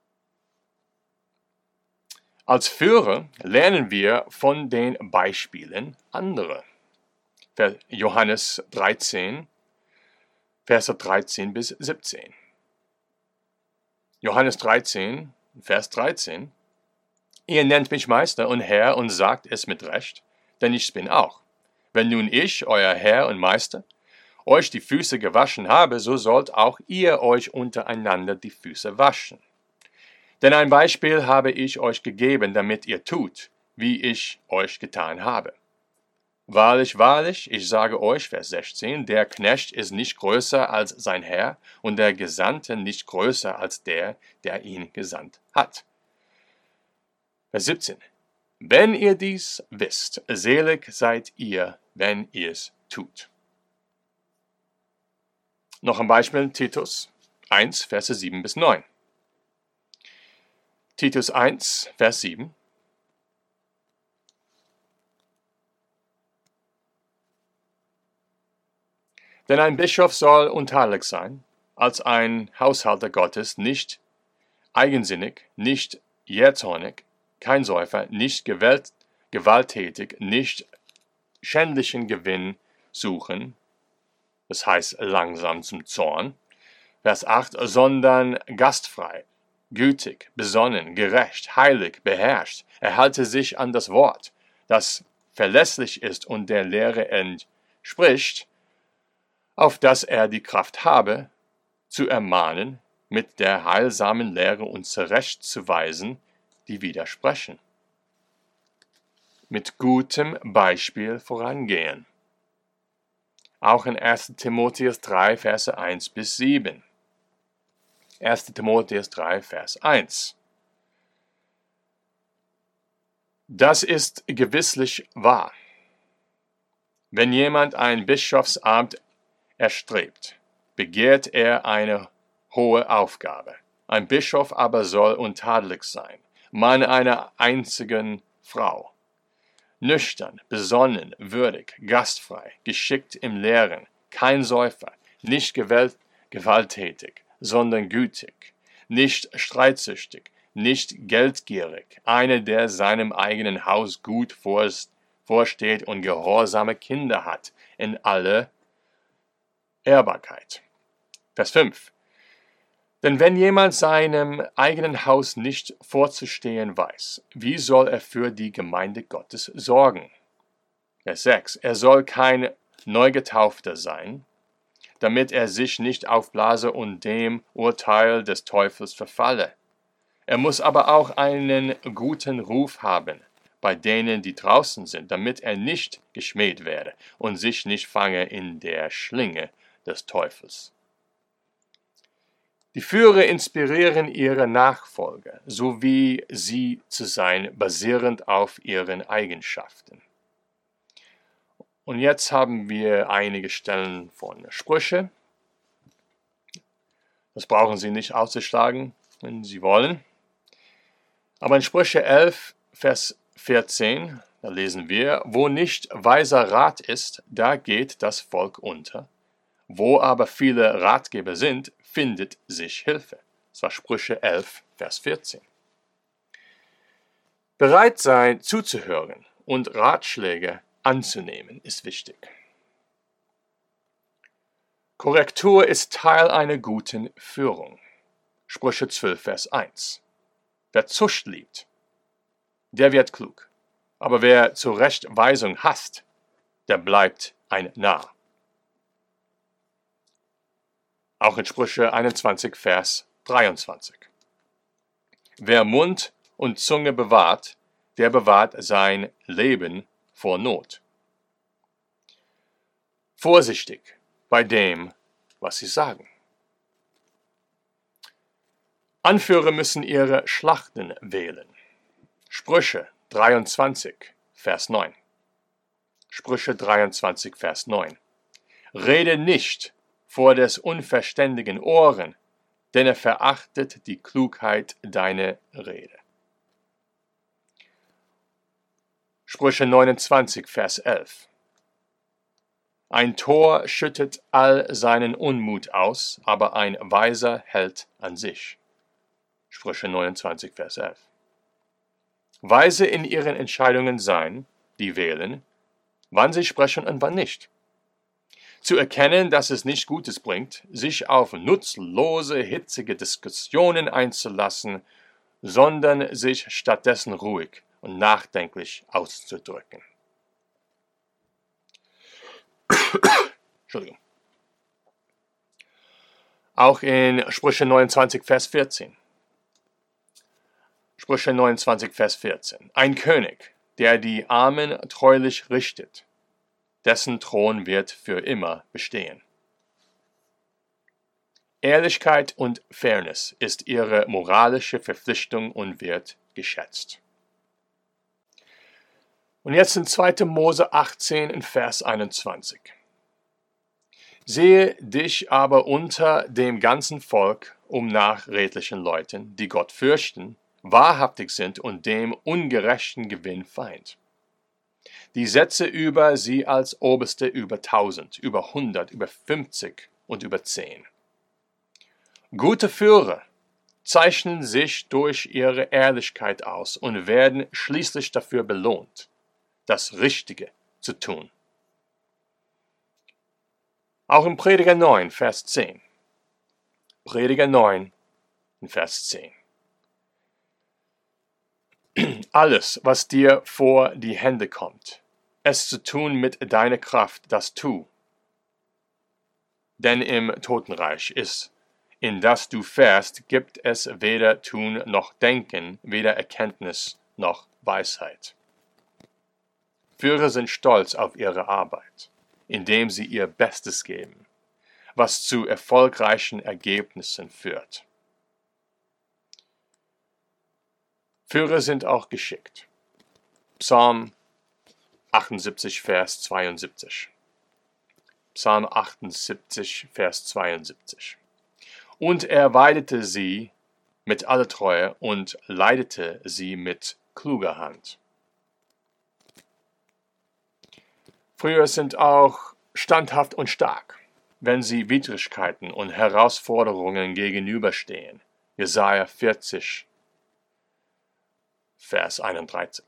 Speaker 1: Als Führer lernen wir von den Beispielen anderer. Johannes dreizehn, Verse dreizehn bis siebzehn. Johannes dreizehn, Vers dreizehn. Ihr nennt mich Meister und Herr und sagt es mit Recht, denn ich bin auch. Wenn nun ich, euer Herr und Meister, euch die Füße gewaschen habe, so sollt auch ihr euch untereinander die Füße waschen. Denn ein Beispiel habe ich euch gegeben, damit ihr tut, wie ich euch getan habe. Wahrlich, wahrlich, ich sage euch, Vers sechzehn, der Knecht ist nicht größer als sein Herr und der Gesandte nicht größer als der, der ihn gesandt hat. Vers siebzehn. Wenn ihr dies wisst, selig seid ihr, wenn ihr es tut. Noch ein Beispiel, Titus eins, Verse sieben bis neun. Titus eins, Vers sieben. Denn ein Bischof soll untadelig sein, als ein Haushalter Gottes, nicht eigensinnig, nicht jähzornig, kein Säufer, nicht gewalt, gewalttätig, nicht schändlichen Gewinn suchen, das heißt langsam zum Zorn, Vers acht, sondern gastfrei, gütig, besonnen, gerecht, heilig, beherrscht, er halte sich an das Wort, das verlässlich ist und der Lehre entspricht, auf dass er die Kraft habe, zu ermahnen, mit der heilsamen Lehre und zurechtzuweisen, die widersprechen. Mit gutem Beispiel vorangehen. Auch in erster Timotheus drei, Verse eins bis sieben. erster Timotheus drei, Vers eins. Das ist gewisslich wahr. Wenn jemand ein Bischofsamt erstrebt, begehrt er eine hohe Aufgabe. Ein Bischof aber soll untadelig sein, Mann einer einzigen Frau, nüchtern, besonnen, würdig, gastfrei, geschickt im Lehren, kein Säufer, nicht gewalttätig, sondern gütig, nicht streitsüchtig, nicht geldgierig, einer, der seinem eigenen Haus gut vorsteht und gehorsame Kinder hat, in alle Ehrbarkeit. Vers fünf. Denn wenn jemand seinem eigenen Haus nicht vorzustehen weiß, wie soll er für die Gemeinde Gottes sorgen? Vers sechs. Er soll kein Neugetaufter sein, damit er sich nicht aufblase und dem Urteil des Teufels verfalle. Er muss aber auch einen guten Ruf haben bei denen, die draußen sind, damit er nicht geschmäht werde und sich nicht fange in der Schlinge des Teufels. Die Führer inspirieren ihre Nachfolger, so wie sie zu sein, basierend auf ihren Eigenschaften. Und jetzt haben wir einige Stellen von Sprüche. Das brauchen Sie nicht auszuschlagen, wenn Sie wollen. Aber in Sprüche elf, Vers vierzehn, da lesen wir, wo nicht weiser Rat ist, da geht das Volk unter. Wo aber viele Ratgeber sind, findet sich Hilfe. Das war Sprüche elf, Vers vierzehn. Bereit sein, zuzuhören und Ratschläge anzunehmen, ist wichtig. Korrektur ist Teil einer guten Führung. Sprüche zwölf, Vers eins. Wer Zucht liebt, der wird klug. Aber wer Zurechtweisung hasst, der bleibt ein Narr. Auch in Sprüche einundzwanzig, Vers dreiundzwanzig. Wer Mund und Zunge bewahrt, der bewahrt sein Leben vor Not. Vorsichtig bei dem, was sie sagen. Anführer müssen ihre Schlachten wählen. Sprüche dreiundzwanzig, Vers neun. Sprüche dreiundzwanzig, Vers neun. Rede nicht vor des unverständigen Ohren, denn er verachtet die Klugheit deiner Rede. Sprüche neunundzwanzig, Vers elf. Ein Tor schüttet all seinen Unmut aus, aber ein Weiser hält an sich. Sprüche neunundzwanzig, Vers elf. Weise in ihren Entscheidungen sein, die wählen, wann sie sprechen und wann nicht. Zu erkennen, dass es nichts Gutes bringt, sich auf nutzlose, hitzige Diskussionen einzulassen, sondern sich stattdessen ruhig und nachdenklich auszudrücken. Entschuldigung. Auch in Sprüche neunundzwanzig, Vers vierzehn. Sprüche neunundzwanzig, Vers vierzehn. Ein König, der die Armen treulich richtet, dessen Thron wird für immer bestehen. Ehrlichkeit und Fairness ist ihre moralische Verpflichtung und wird geschätzt. Und jetzt in zweiter Mose achtzehn in Vers einundzwanzig. Sehe dich aber unter dem ganzen Volk um nach redlichen Leuten, die Gott fürchten, wahrhaftig sind und dem ungerechten Gewinn Feind. Die Sätze über sie als Oberste über tausend, über hundert, über fünfzig und über zehn. Gute Führer zeichnen sich durch ihre Ehrlichkeit aus und werden schließlich dafür belohnt, das Richtige zu tun. Auch im Prediger neun, Vers zehn. Prediger neun, Vers zehn. Alles, was dir vor die Hände kommt, es zu tun mit deiner Kraft, das tu. Denn im Totenreich ist, in das du fährst, gibt es weder Tun noch Denken, weder Erkenntnis noch Weisheit. Führer sind stolz auf ihre Arbeit, indem sie ihr Bestes geben, was zu erfolgreichen Ergebnissen führt. Führer sind auch geschickt. Psalm achtundsiebzig, Vers zweiundsiebzig. Psalm achtundsiebzig, Vers zweiundsiebzig. Und er weidete sie mit aller Treue und leitete sie mit kluger Hand. Führer sind auch standhaft und stark, wenn sie Widrigkeiten und Herausforderungen gegenüberstehen. Jesaja vierzig, Vers einunddreißig.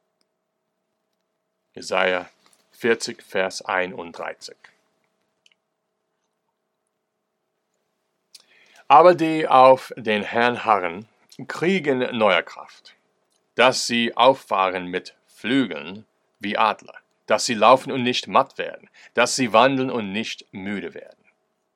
Speaker 1: Jesaja vierzig, Vers einunddreißig. Aber die auf den Herrn harren, kriegen neue Kraft, dass sie auffahren mit Flügeln wie Adler, dass sie laufen und nicht matt werden, dass sie wandeln und nicht müde werden.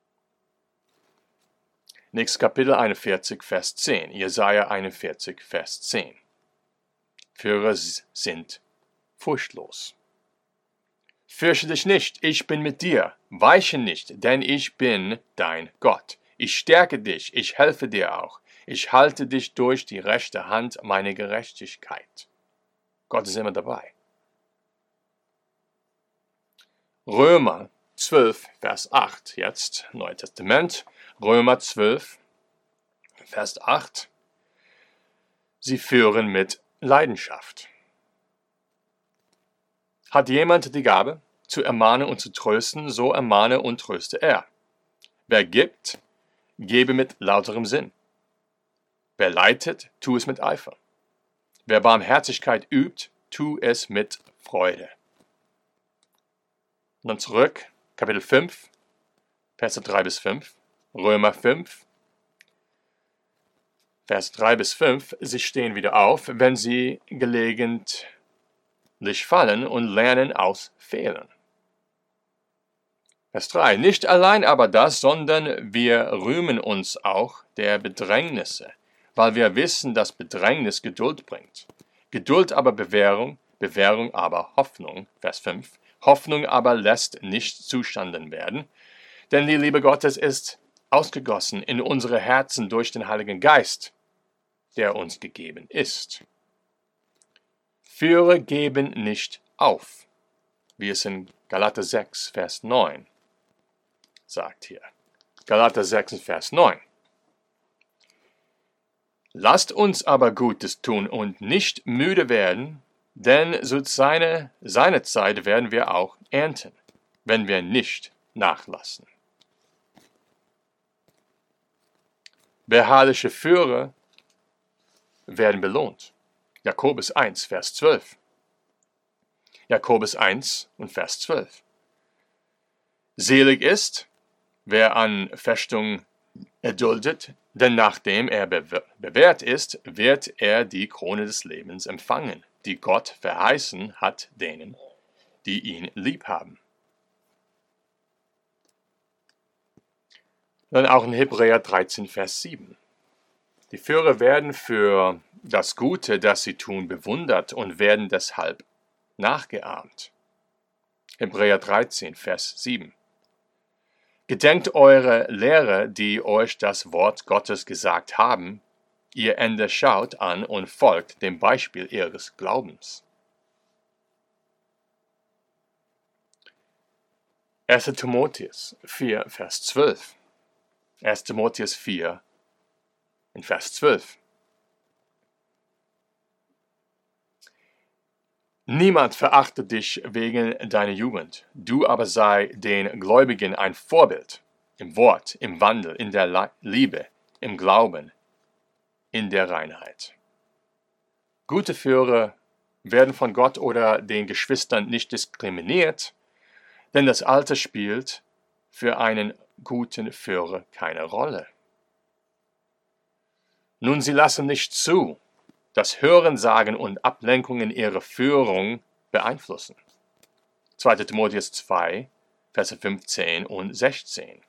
Speaker 1: Nächstes Kapitel einundvierzig, Vers zehn. Jesaja einundvierzig, Vers zehn. Führer sind furchtlos. Fürchte dich nicht, ich bin mit dir. Weiche nicht, denn ich bin dein Gott. Ich stärke dich, ich helfe dir auch. Ich halte dich durch die rechte Hand meiner Gerechtigkeit. Gott ist immer dabei. Römer zwölf, Vers acht, jetzt, Neues Testament. Römer zwölf, Vers acht. Sie führen mit Leidenschaft. Hat jemand die Gabe, zu ermahnen und zu trösten, so ermahne und tröste er. Wer gibt, gebe mit lauterem Sinn. Wer leitet, tu es mit Eifer. Wer Barmherzigkeit übt, tu es mit Freude. Und dann zurück, Kapitel fünf, Verse drei bis fünf, Römer fünf, Vers drei bis fünf, sie stehen wieder auf, wenn sie gelegentlich fallen und lernen aus Fehlern. Vers drei, nicht allein aber das, sondern wir rühmen uns auch der Bedrängnisse, weil wir wissen, dass Bedrängnis Geduld bringt. Geduld aber Bewährung, Bewährung aber Hoffnung, Vers fünf, Hoffnung aber lässt nicht zustanden werden, denn die Liebe Gottes ist ausgegossen in unsere Herzen durch den Heiligen Geist, der uns gegeben ist. Führer geben nicht auf, wie es in Galater sechs, Vers neun sagt hier. Galater sechs, Vers neun. Lasst uns aber Gutes tun und nicht müde werden, denn zu seiner, seiner Zeit werden wir auch ernten, wenn wir nicht nachlassen. Beharrliche Führer werden belohnt. Jakobus eins, Vers zwölf. Jakobus eins und Vers zwölf. Selig ist, wer an Festung erduldet, denn nachdem er bewährt ist, wird er die Krone des Lebens empfangen, die Gott verheißen hat denen, die ihn lieb haben. Dann auch in Hebräer dreizehn, Vers sieben. Die Führer werden für das Gute, das sie tun, bewundert und werden deshalb nachgeahmt. Hebräer dreizehn, Vers sieben. Gedenkt eure Lehrer, die euch das Wort Gottes gesagt haben, ihr Ende schaut an und folgt dem Beispiel ihres Glaubens. erster Timotheus vier, Vers zwölf. erster Timotheus vier, in Vers zwölf. Niemand verachte dich wegen deiner Jugend, du aber sei den Gläubigen ein Vorbild im Wort, im Wandel, in der Liebe, im Glauben, in der Reinheit. Gute Führer werden von Gott oder den Geschwistern nicht diskriminiert, denn das Alter spielt für einen guten Führer keine Rolle. Nun, sie lassen nicht zu, dass Hörensagen und Ablenkungen ihre Führung beeinflussen. zweiter Timotheus zwei, Verse fünfzehn und sechzehn.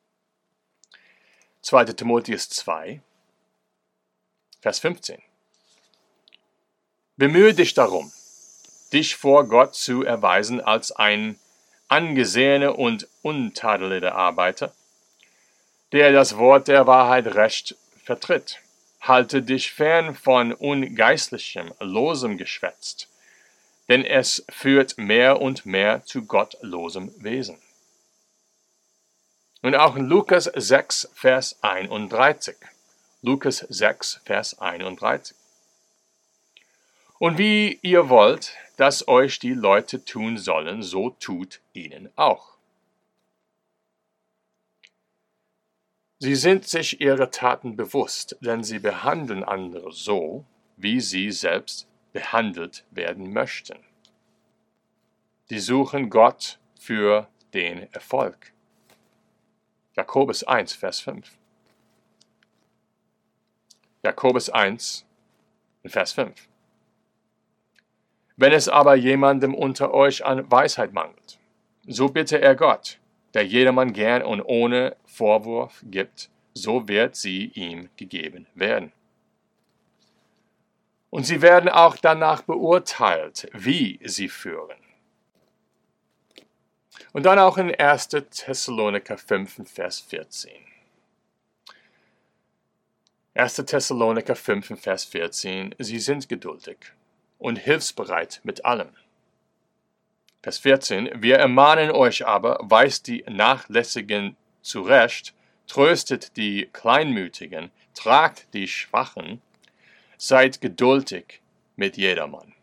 Speaker 1: zweiter Timotheus zwei, Vers fünfzehn. Bemühe dich darum, dich vor Gott zu erweisen als ein angesehener und untadelnder Arbeiter, der das Wort der Wahrheit recht vertritt. Halte dich fern von ungeistlichem, losem Geschwätz, denn es führt mehr und mehr zu gottlosem Wesen. Und auch in Lukas sechs, Vers einunddreißig. Lukas sechs, Vers einunddreißig. Und wie ihr wollt, dass euch die Leute tun sollen, so tut ihnen auch. Sie sind sich ihrer Taten bewusst, denn sie behandeln andere so, wie sie selbst behandelt werden möchten. Sie suchen Gott für den Erfolg. Jakobus eins, Vers fünf. Jakobus eins, Vers fünf. Wenn es aber jemandem unter euch an Weisheit mangelt, so bitte er Gott, der jedermann gern und ohne Vorwurf gibt, so wird sie ihm gegeben werden. Und sie werden auch danach beurteilt, wie sie führen. Und dann auch in erster Thessaloniker fünf, Vers vierzehn. erster Thessaloniker fünf, Vers vierzehn. Sie sind geduldig und hilfsbereit mit allem. Vers vierzehn. Wir ermahnen euch aber, weist die Nachlässigen zurecht, tröstet die Kleinmütigen, tragt die Schwachen, seid geduldig mit jedermann.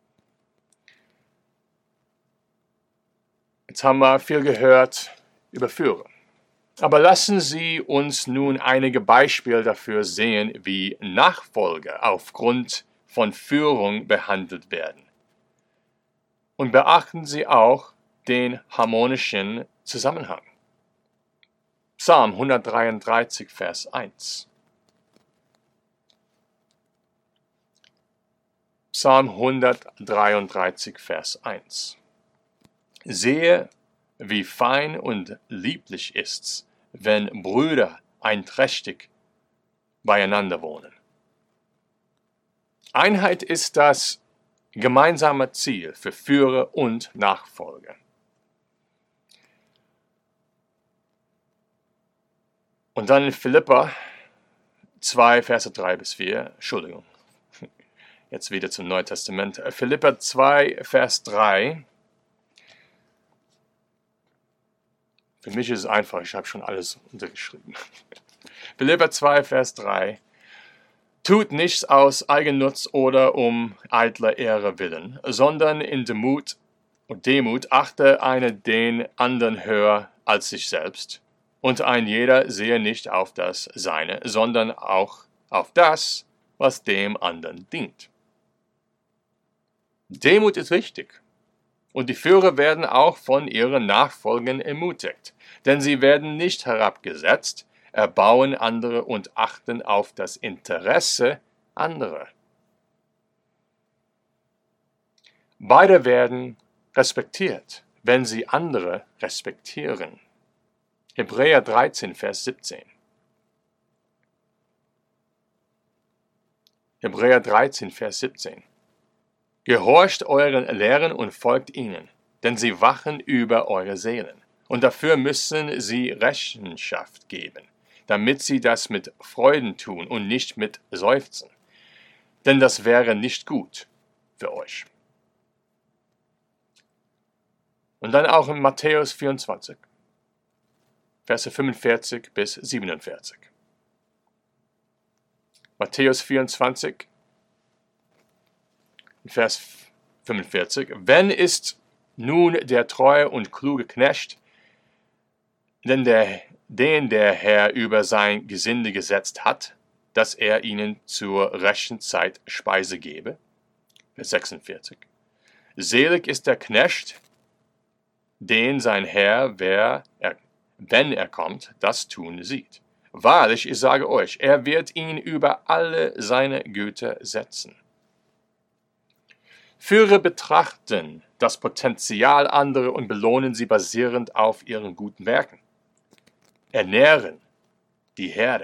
Speaker 1: Jetzt haben wir viel gehört über Führer. Aber lassen Sie uns nun einige Beispiele dafür sehen, wie Nachfolger aufgrund von Führung behandelt werden. Und beachten Sie auch den harmonischen Zusammenhang. Psalm hundertdreiunddreißig, Vers eins. Psalm hundertdreiunddreißig, Vers eins. Sehe, wie fein und lieblich ist's, wenn Brüder einträchtig beieinander wohnen. Einheit ist das gemeinsame Ziel für Führer und Nachfolger. Und dann in Philipper zwei, Verse drei bis vier, Entschuldigung, jetzt wieder zum Neuen Testament. Philipper zwei, Vers drei. Für mich ist es einfach, ich habe schon alles untergeschrieben. Philipper zwei, Vers drei. Tut nichts aus Eigennutz oder um eitler Ehre willen, sondern in Demut und Demut achte einer den anderen höher als sich selbst. Und ein jeder sehe nicht auf das Seine, sondern auch auf das, was dem anderen dient. Demut ist wichtig. Und die Führer werden auch von ihren Nachfolgern ermutigt, denn sie werden nicht herabgesetzt, erbauen andere und achten auf das Interesse anderer. Beide werden respektiert, wenn sie andere respektieren. Hebräer dreizehn, Vers siebzehn. Hebräer dreizehn, Vers siebzehn. Gehorcht euren Lehren und folgt ihnen, denn sie wachen über eure Seelen. Und dafür müssen sie Rechenschaft geben, damit sie das mit Freuden tun und nicht mit Seufzen. Denn das wäre nicht gut für euch. Und dann auch in Matthäus vierundzwanzig, Verse fünfundvierzig bis siebenundvierzig. Matthäus vierundzwanzig, Vers fünfundvierzig. Wenn ist nun der treue und kluge Knecht, denn der, den der Herr über sein Gesinde gesetzt hat, dass er ihnen zur rechten Zeit Speise gebe. Vers sechsundvierzig. Selig ist der Knecht, den sein Herr, wer er, wenn er kommt, das tun sieht. Wahrlich, ich sage euch, er wird ihn über alle seine Güter setzen. Führer betrachten das Potenzial anderer und belohnen sie basierend auf ihren guten Werken. Ernähren die Herde.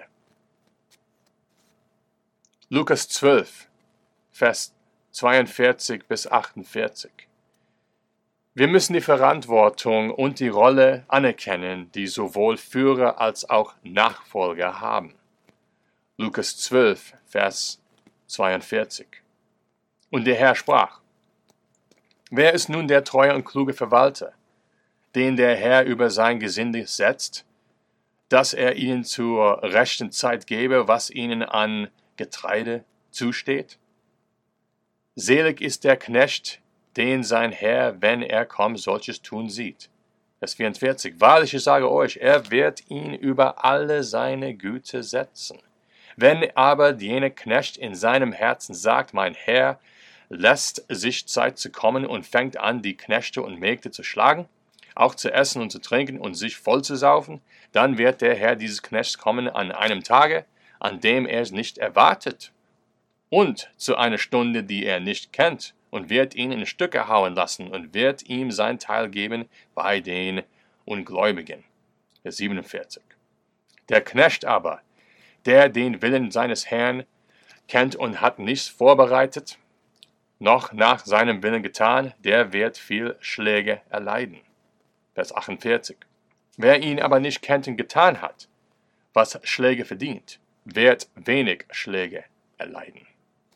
Speaker 1: Lukas zwölf, Vers zweiundvierzig bis achtundvierzig. Wir müssen die Verantwortung und die Rolle anerkennen, die sowohl Führer als auch Nachfolger haben. Lukas zwölf, Vers zweiundvierzig. Und der Herr sprach: Wer ist nun der treue und kluge Verwalter, den der Herr über sein Gesinde setzt, dass er ihnen zur rechten Zeit gebe, was ihnen an Getreide zusteht? Selig ist der Knecht, den sein Herr, wenn er kommt, solches tun sieht. Vers vierundvierzig. Wahrlich, ich sage euch, er wird ihn über alle seine Güter setzen. Wenn aber jener Knecht in seinem Herzen sagt, mein Herr lässt sich Zeit zu kommen und fängt an, die Knechte und Mägde zu schlagen, auch zu essen und zu trinken und sich voll zu saufen, dann wird der Herr dieses Knechts kommen an einem Tage, an dem er es nicht erwartet, und zu einer Stunde, die er nicht kennt, und wird ihn in Stücke hauen lassen und wird ihm sein Teil geben bei den Ungläubigen. Vers siebenundvierzig. Der Knecht aber, der den Willen seines Herrn kennt und hat nichts vorbereitet, noch nach seinem Willen getan, der wird viel Schläge erleiden. Vers achtundvierzig. Wer ihn aber nicht kennt und getan hat, was Schläge verdient, wird wenig Schläge erleiden.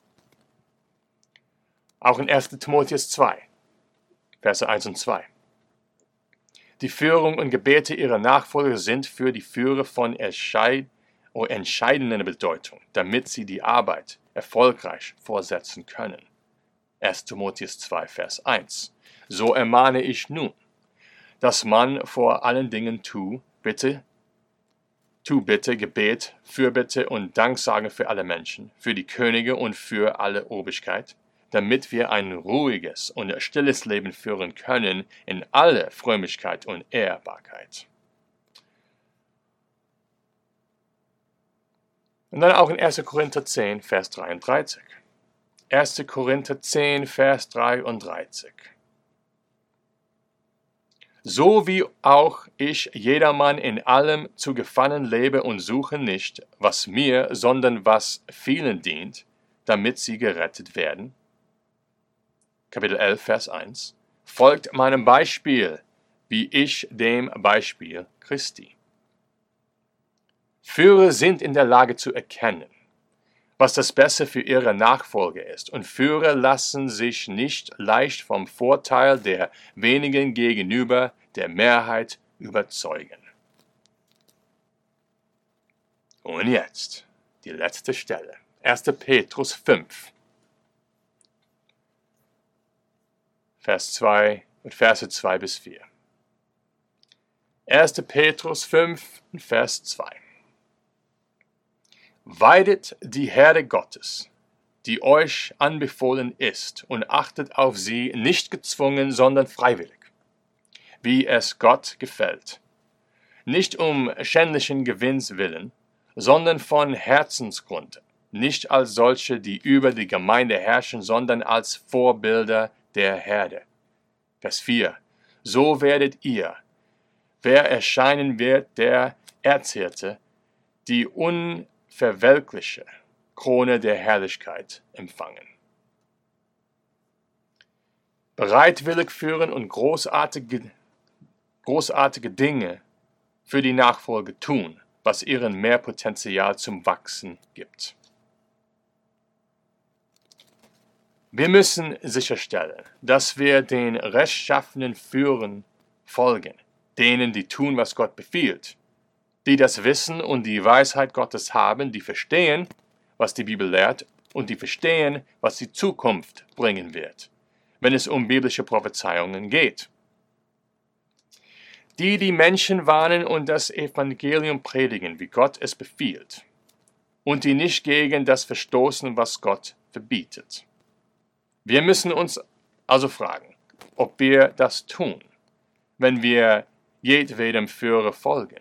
Speaker 1: Auch in erster Timotheus zwei, Verse eins und zwei. Die Führung und Gebete ihrer Nachfolger sind für die Führer von entscheidender Bedeutung, damit sie die Arbeit erfolgreich fortsetzen können. erster Timotheus zwei, Vers eins. So ermahne ich nun, dass man vor allen Dingen tu, bitte, tu bitte, Gebet, Fürbitte und Danksagen für alle Menschen, für die Könige und für alle Obrigkeit, damit wir ein ruhiges und stilles Leben führen können in aller Frömmigkeit und Ehrbarkeit. Und dann auch in erster Korinther zehn, Vers dreiunddreißig. erster Korinther zehn, Vers dreiunddreißig. So wie auch ich jedermann in allem zu Gefallen lebe und suche nicht, was mir, sondern was vielen dient, damit sie gerettet werden. Kapitel elf, Vers eins. Folgt meinem Beispiel, wie ich dem Beispiel Christi. Führer sind in der Lage zu erkennen, was das Beste für ihre Nachfolger ist, und Führer lassen sich nicht leicht vom Vorteil der wenigen gegenüber der Mehrheit überzeugen. Und jetzt die letzte Stelle, erster Petrus fünf, Vers zwei und Verse zwei bis vier. erster Petrus fünf, Vers zwei. Weidet die Herde Gottes, die euch anbefohlen ist, und achtet auf sie, nicht gezwungen, sondern freiwillig, wie es Gott gefällt. Nicht um schändlichen Gewinns willen, sondern von Herzensgrund, nicht als solche, die über die Gemeinde herrschen, sondern als Vorbilder der Herde. Vers vier. So werdet ihr, wer erscheinen wird, der Erzhirte, die unverwelkliche Krone der Herrlichkeit empfangen. Bereitwillig führen und großartige, großartige Dinge für die Nachfolge tun, was ihren mehr Potenzial zum Wachsen gibt. Wir müssen sicherstellen, dass wir den rechtschaffenen Führern folgen, denen, die tun, was Gott befiehlt, die das Wissen und die Weisheit Gottes haben, die verstehen, was die Bibel lehrt, und die verstehen, was die Zukunft bringen wird, wenn es um biblische Prophezeiungen geht. Die die Menschen warnen und das Evangelium predigen, wie Gott es befiehlt, und die nicht gegen das verstoßen, was Gott verbietet. Wir müssen uns also fragen, ob wir das tun, wenn wir jedwedem Führer folgen.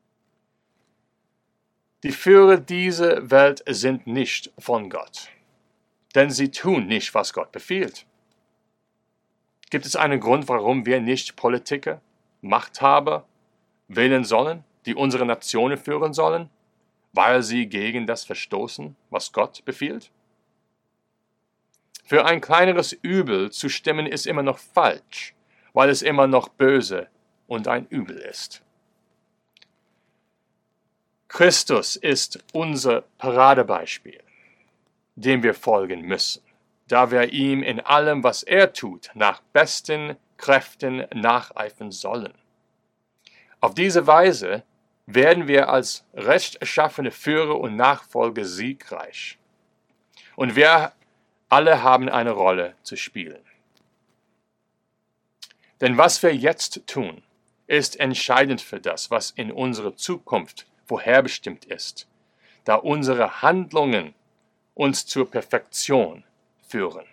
Speaker 1: Die Führer dieser Welt sind nicht von Gott, denn sie tun nicht, was Gott befiehlt. Gibt es einen Grund, warum wir nicht Politiker, Machthaber wählen sollen, die unsere Nationen führen sollen, weil sie gegen das verstoßen, was Gott befiehlt? Für ein kleineres Übel zu stimmen ist immer noch falsch, weil es immer noch böse und ein Übel ist. Christus ist unser Paradebeispiel, dem wir folgen müssen, da wir ihm in allem, was er tut, nach besten Kräften nacheifern sollen. Auf diese Weise werden wir als rechtschaffene Führer und Nachfolger siegreich. Und wir alle haben eine Rolle zu spielen. Denn was wir jetzt tun, ist entscheidend für das, was in unserer Zukunft vorherbestimmt ist, da unsere Handlungen uns zur Perfektion führen.